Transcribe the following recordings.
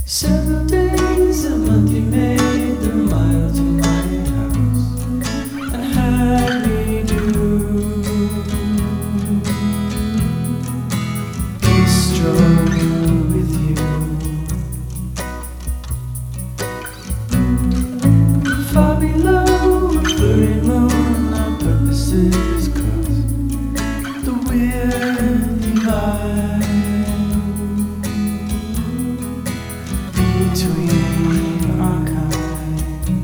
Several days a month he made the mile to my house and had me do a stroll with you. Far below a furry moon, our purposes cross the weird divide between our kinds.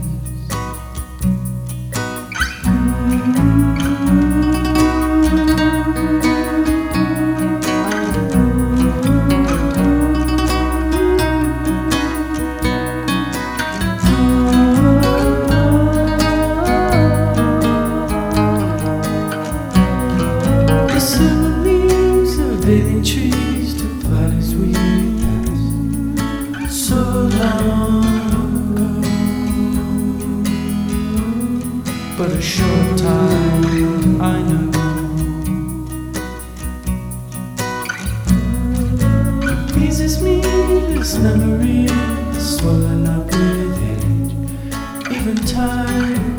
The silver leaves of living trees to flood as we pass so long ago, but a short time I know. It pleases me, this memory is swollen up with age. Even time